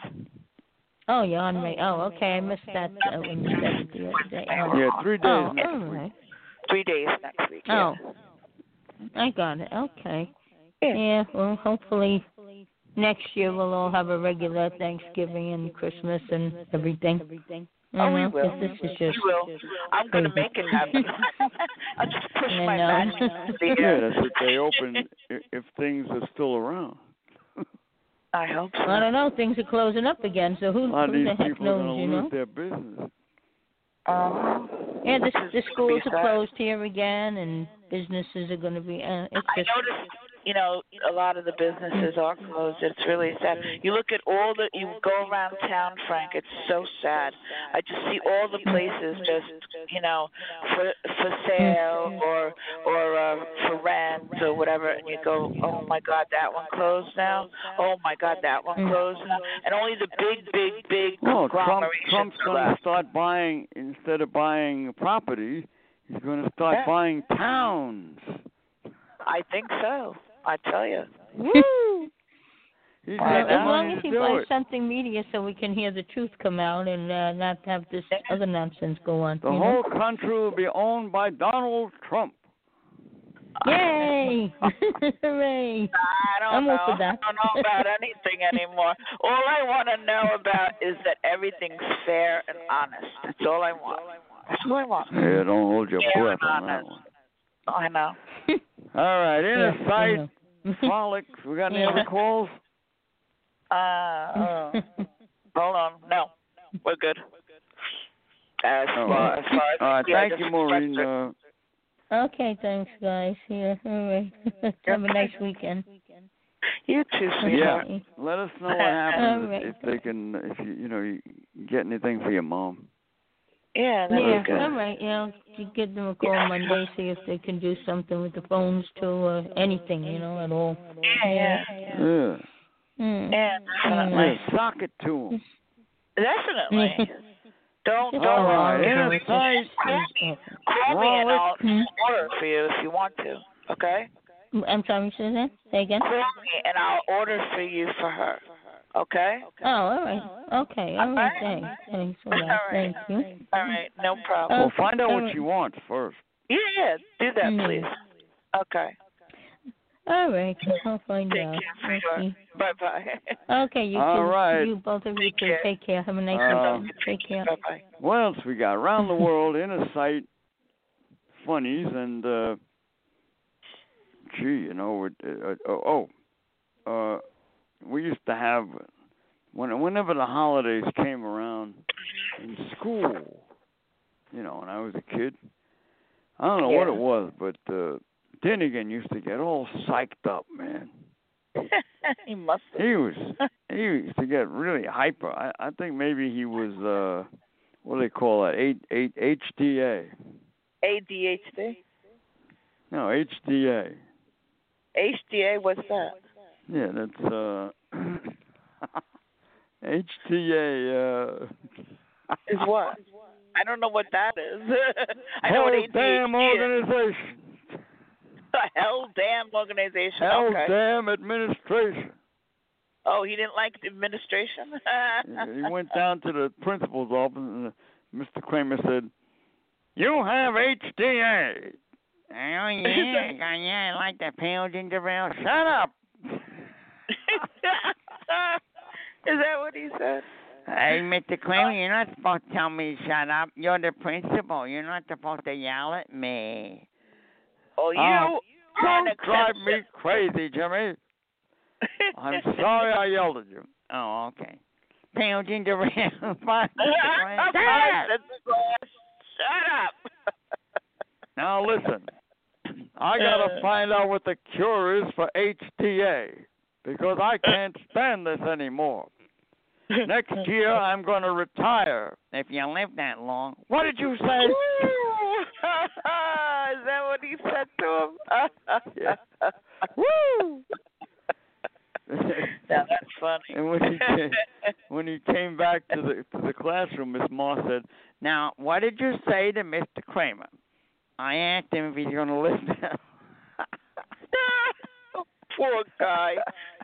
Oh, you're on me. Oh, okay. I missed that uh, when you said it the other day. Oh, Yeah, three days oh next all week. right. Three days next week. Oh, Yeah. I got it. Okay. Yeah. Yeah, well, hopefully next year we'll all have a regular Thanksgiving and Christmas and everything. You Oh, we know, will. 'cause this is just We will. I'm gonna crazy. make it happen. I'll just push I my know. magic to the Yeah, air. that's if they open, i- if things are still around. I hope so. I don't know. Things are closing up again, so who, A lot of who these the heck people are knows, going you to know? lose their business. Um, Yeah, the, the schools Be are sad. closed here again, and businesses are going to be. Uh, it's I just. noticed, you know, a lot of the businesses are closed. It's really sad. You look at all the, you go around town, Frank. It's so sad. I just see all the places just, you know, for for sale or or uh, for rent or whatever, and you go, oh my God, that one closed now. Oh my God, that one closed now. And only the big, big, big Well, Trump, conglomerations Trump's are going to left. start buying, instead of buying property, he's going to start Yeah. buying towns. I think so. I tell you. Woo! He's Uh, got As the long money as to he do buys it. something media so we can hear the truth come out and uh, not have this other nonsense go on. The you whole know? country will be owned by Donald Trump. Yay! Hooray! I don't I'm know. up for that. I don't know about anything anymore. All I want to know about is that everything's fair and honest. That's all I want. That's all I want. Yeah, don't hold your Fair breath and on that honest. one. I know. All right, inner Yeah, sight, I know. frolic. We got any Yeah. other calls? Uh, uh, hold on. No, we're good. As Oh, far as, far as all right, yeah, thank just you, Maureen. Uh, Okay, thanks, guys. Yeah, all right. Have a nice weekend. You too, yeah, sweetheart. let us know what happens All right. if they can, if you, you know, you get anything for your mom. Yeah, that Yeah, was good. all right. Yeah, you give them a call Monday, see if they can do something with the phones too, or anything, you know, at all. Yeah, yeah. Yeah, Mm. Yeah, definitely. yeah, sock it to them. Definitely. Don't, Just don't All right, worry. inner sight, Call me, call me and I'll Hmm? order for you if you want to, okay? I'm sorry, Susan. Say again. Call me and I'll order for you for her, okay? Oh, all right. Okay, all right. Thanks. Thanks for that. All right. Thank you. All right, no problem. well, find out all what right. she wants first. Yeah, yeah, do that, Mm. please. Okay. All right. I'll find Take out. care, sweetheart. Okay. Bye-bye. Okay, you All too. right. You both of you Take too. care. Take care. Have a nice Uh, weekend. Take care. Bye-bye. What else we got? Around the world, inner sight, funnies, and uh, gee, you know, it, uh, oh, uh, we used to have when whenever the holidays came around in school, you know, when I was a kid. I don't know what Yeah. it was, but uh, Dinnigan used to get all psyched up, man. He must have. He was he used to get really hyper. I, I think maybe he was uh, what do they call that? Eight eight H D A. A D H D? No, H D A. H D A, what's that? Yeah, that's uh, H D A. Uh, Is what? I don't know what that is. I know Hell what A D H D damn is. organization. Hell damn organization. Hell okay. damn administration. Oh, he didn't like the administration? He went down to the principal's office and Mister Kramer said, "You have H D A." Oh yeah, yeah, I like that pale ginger ale. Shut up. Is that what he said? Hey, Mister Kramer, you're not supposed to tell me to shut up. You're the principal. You're not supposed to yell at me. Oh, you Oh, can't Don't drive accept me it. crazy, Jimmy. I'm sorry I yelled at you. Oh, okay. Pale ginger ale. Fine. Shut up. Now listen. I gotta find out what the cure is for H D A because I can't stand this anymore. Next year I'm gonna retire if you live that long. What did you say? Is that what he said to him? Yeah. Woo! Now that's funny. And when he came, when he came back to the to the classroom, Miss Moss said, "Now, what did you say to Mister Kramer?" I asked him if he's going to listen. Poor guy.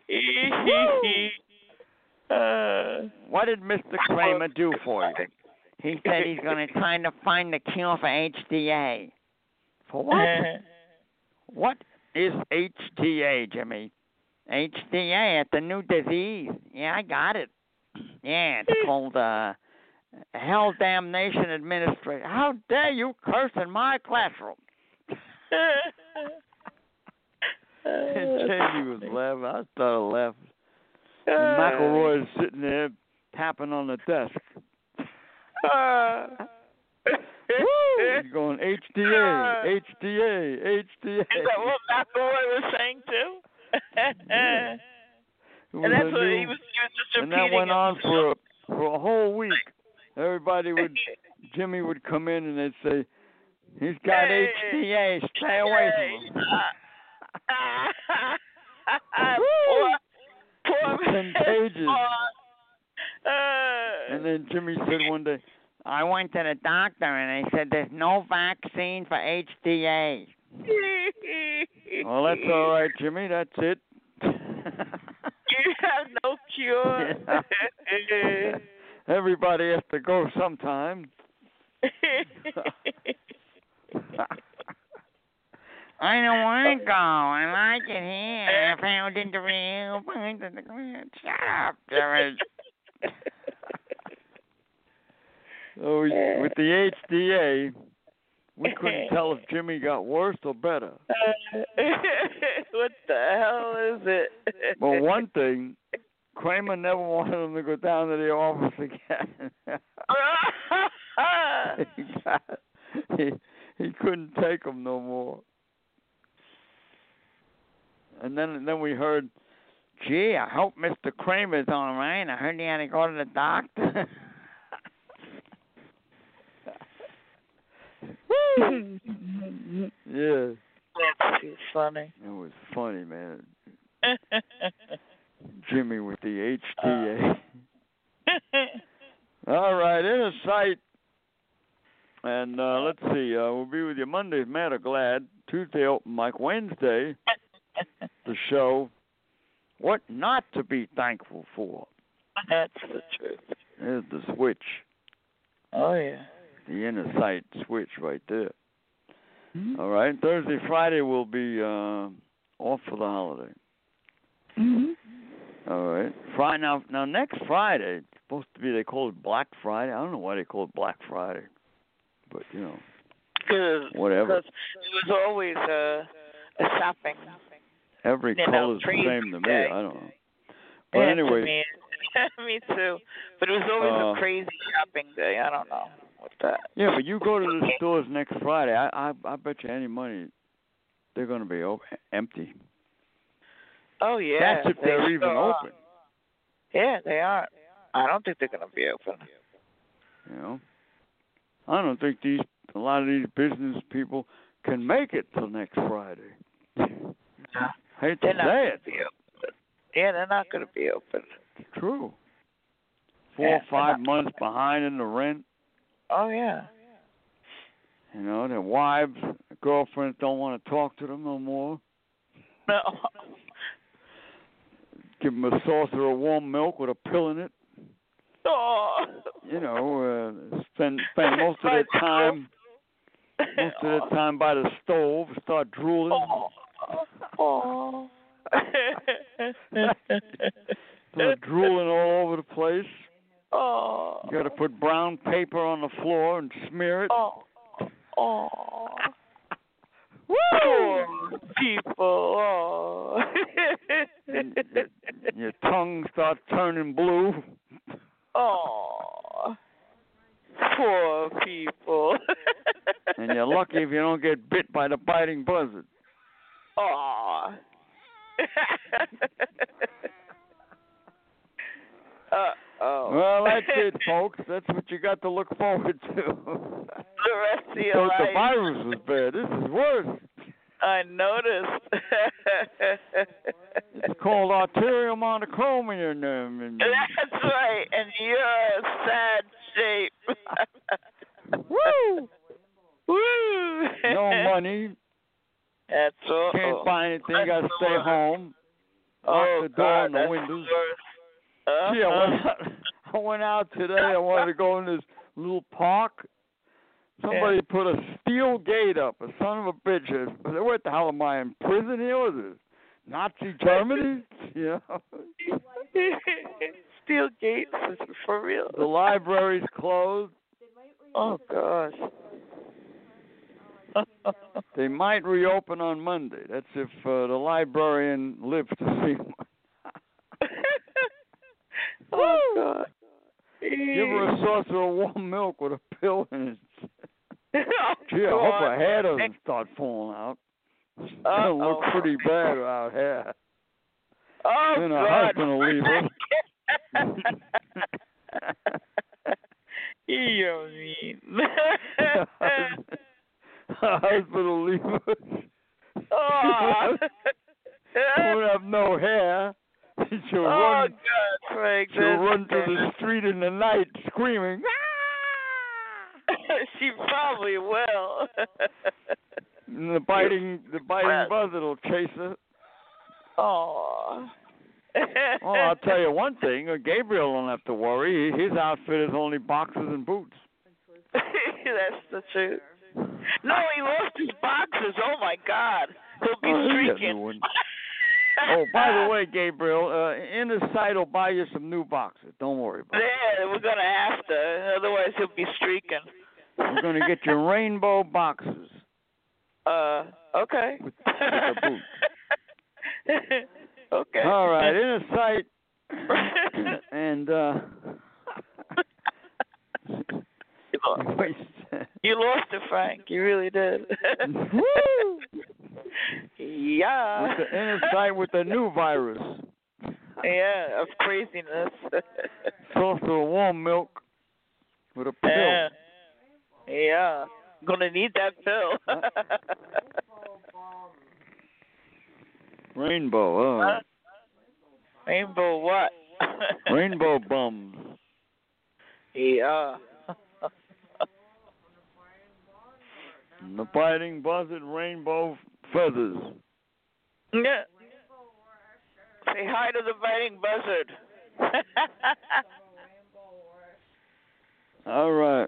uh, What did Mister Kramer do for you? He said he's going to try to find the cure for H D A. For what? What is H D A, Jimmy? H D A, it's a new disease. Yeah, I got it. Yeah, it's called uh, Hell Damnation Administration. How dare you curse in my classroom? Jamie was laughing. I started laughing. And McElroy is sitting there tapping on the desk. Uh, Woo! He's going H D A, H D A, H D A. Is that what McElroy was saying too? Yeah. It was And that's a what new- he was, he was just and repeating. that went on it. for a, for a whole week. Everybody would, Jimmy would come in and they'd say, "He's got Hey. H D A. Stay away from him." poor, poor Ten man. pages. Uh, And then Jimmy said one day, "I went to the doctor and they said there's no vaccine for H D A." Well, that's all right, Jimmy. That's it. You have no cure. Yeah. Everybody has to go sometime. I don't want to go. I like it here. I found in the real. Shut up, Jared. So with the H D A, we couldn't tell if Jimmy got worse or better. What the hell is it? Well, one thing, Kramer never wanted him to go down to the office again. he, got, he, he couldn't take him no more. And then then we heard, gee, I hope Mister Kramer's all right. I heard he had to go to the doctor. Yeah. That's too funny. It was funny, man. Jimmy with the H D A. All right, Inner Sight. And uh, let's see, uh, we'll be with you Mondays, Mad or Glad. Tuesday, open mic. Wednesday, the show, What Not to Be Thankful For. That's the truth. There's the switch. Oh, yeah. The Inner Sight switch right there. Mm-hmm. All right. Thursday, Friday will be uh, off for the holiday. Mm-hmm. All right. Friday now. Now next Friday, it's supposed to be. They call it Black Friday. I don't know why they call it Black Friday, but you know, Cause, whatever. Because it was always a, a shopping. Every you color's know, the same to me. day. I don't know. But yeah, anyway. Me, me too. But it was always uh, a crazy shopping day. I don't know what that. Yeah, but you go to the stores next Friday. I I, I bet you any money they're going to be open, empty. Oh yeah. That's if they they're even sure open. Yeah, they are. I don't think they're going to be open. You know, I don't think these a lot of these business people can make it till next Friday. No. Hate They're to not say going it. to be open. Yeah, they're not going to be open. It's true. Four Yeah, or five not- months behind in the rent. Oh yeah. You know, their wives, girlfriends don't want to talk to them no more. No. Give them a saucer of warm milk with a pill in it. Oh. You know, uh, spend spend most of their time most of their time by the stove, start drooling. Oh. Oh. Start drooling all over the place. Oh. You got to put brown paper on the floor and smear it. Oh. Oh. Woo! Poor people. Oh. And your, your tongue starts turning blue. Oh. Poor people. And you're lucky if you don't get bit by the biting buzzard. Oh. uh oh. Well, that's it, folks. That's what you got to look forward to. The rest of your So life. the virus was bad. This is worse. I noticed. It's called arterial monochromia. And, and, That's right, and you're a sad shape. Woo! Woo! No money. That's all. Can't buy anything. Got to stay home. Lock Oh, the door God, and the that's windows. Uh-huh. Yeah, I went, out, I went out today. I wanted to go in this little park. Somebody Yeah. put a steel gate up. A son of a bitch. I said, what the hell am I in prison here? Was it Nazi Germany? You know? Steel gates is for real. The library's closed. Oh gosh. They might reopen on Monday. That's if uh, the librarian lives to see one. Oh God. Give her a saucer of warm milk with a pill in it. Oh, Gee, I hope God. her hair doesn't start falling out. It's Uh-oh. gonna look pretty bad without hair. Oh Then her God. husband will leave her. You're mean. Her husband will leave her. Oh. She won't have no hair. She'll Oh run. God, Frank. She'll run through the street in the night screaming. She probably will. And the biting, the biting buzzard will chase her. Oh. Well, I'll tell you one thing. uh, Gabriel don't have to worry. His outfit is only boxers and boots. That's the truth. No, he lost his boxes. Oh my God, he'll be Oh, he'll get a streaking. new one. Oh, by the way, Gabriel, uh, Inner Sight will buy you some new boxes. Don't worry about it. Yeah, we're gonna have to. Otherwise, he'll be streaking. We're gonna get you rainbow boxes. Uh, okay. With, with the boot. Okay. All right, Inner Sight, and uh, you lost it, Frank. You really did. Woo! Yeah. With the Inner Sight with the new virus. Yeah, of craziness. Sauce of warm milk with a pill. Yeah. Yeah. Gonna need that pill. Rainbow, uh. Huh? Rainbow what? Rainbow bums. Yeah. And the biting buzzard rainbow feathers. Yeah. Say hi to the biting buzzard. All right.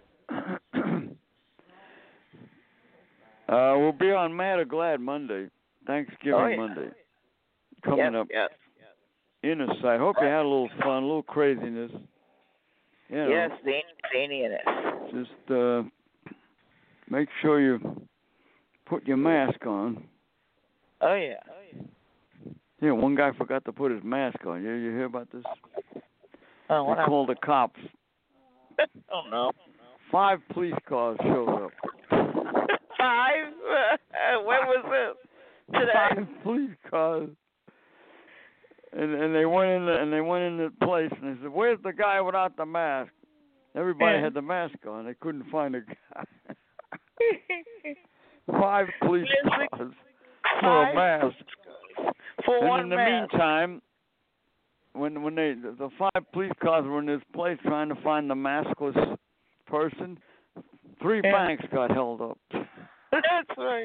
uh, we'll be on Mad or Glad Monday. Thanksgiving Oh, yeah. Monday. Coming yep, up. Yep. Inner Sight. Hope you had a little fun, a little craziness. You know, Yes, zany, zaniness. just uh, make sure you put your mask on. Oh, yeah. Yeah, one guy forgot to put his mask on. You, you hear about this? Oh, what They called the cops. Oh, no. Five police cars showed up. Five? When was this? Today? Five police cars. And and they went in the, and they went in the place and they said, "Where's the guy without the mask?" Everybody Yeah. had the mask on. They couldn't find the guy. Five police cars for a mask. For and one in the mask. meantime, when when they the five police cars were in this place trying to find the maskless person, three Yeah. banks got held up. That's right.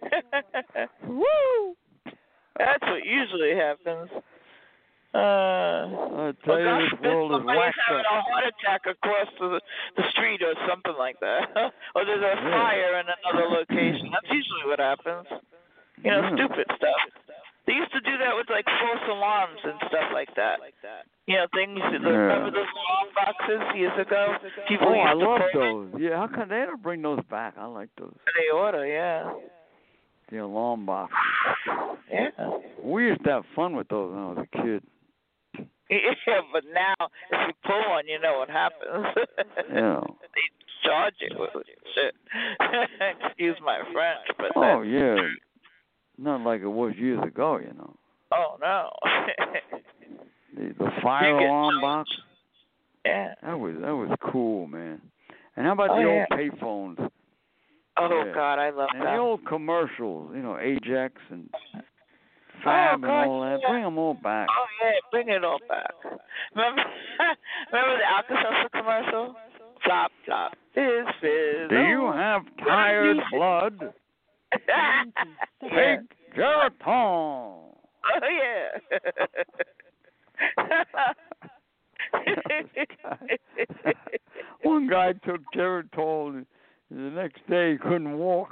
Woo! That's what usually happens. Uh, I tell well, you, God this forbid world is somebody's whacked having up. a heart attack across the, the street or something like that. Or there's a Yeah. fire in another location. That's usually what happens. You know, Yeah. stupid stuff. They used to do that with, like, false alarms and stuff like that. You know, things, Yeah. remember those alarm boxes years ago? People Oh, used I to love pull those. Yeah, how come they don't bring those back? I like those. They oughta, yeah. The alarm box. Yeah. We used to have fun with those when I was a kid. Yeah, but now if you pull one, you know what happens. Yeah. They charge you with shit. Excuse my French, but Oh, that's yeah. true. Not like it was years ago, you know. Oh no. The, the fire You get alarm those. box. Yeah. That was that was cool, man. And how about Oh, the yeah. old payphones? Oh Yeah. God, I love And that. the old commercials, you know, Ajax and Fab God, and all that. yeah. Bring them all back. Oh yeah, bring it all back. Remember, remember the Alka-Seltzer commercial? Flop, flop, fizz, fizz. Do you have tired blood? yeah. Take Geritol. Oh yeah. One guy took Geritol, and the next day he couldn't walk.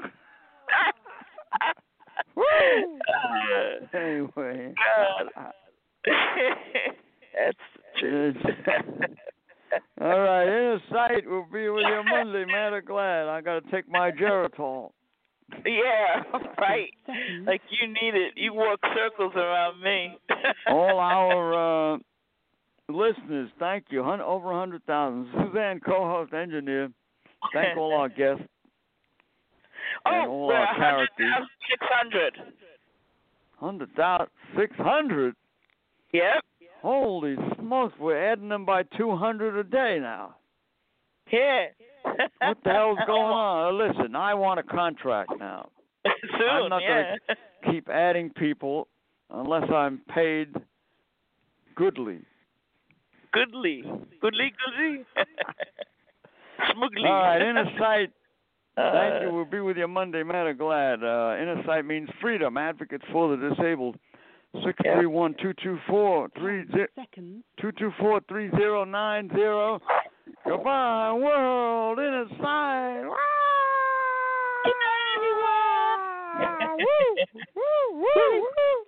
Woo! Anyway. God. That's true. All right, Inner Sight will be with you Monday, mad or glad. I got to take my Geritol. Yeah, right. Like you need it. You walk circles around me. All our uh, listeners, thank you. Hun- over one hundred thousand. Suzanne, co-host, engineer. Thank all our guests. And Oh, all we're our characters. six hundred. one hundred thousand, six hundred? Yep. Holy smokes, we're adding them by two hundred a day now. Yeah. What the hell's going on? Uh, Listen, I want a contract now. Soon, I'm not yeah. going to keep adding people unless I'm paid goodly. Goodly. Goodly, goodly. Smugly. All right, Inner Sight. Thank you. Uh, We'll be with you Monday, man. I'm glad. Uh, Inner Sight means freedom. Advocates for the disabled. Six three one two two four three two two four three zero nine zero. Goodbye, world. Inner Sight. Good night, everyone. woo, woo, woo, woo.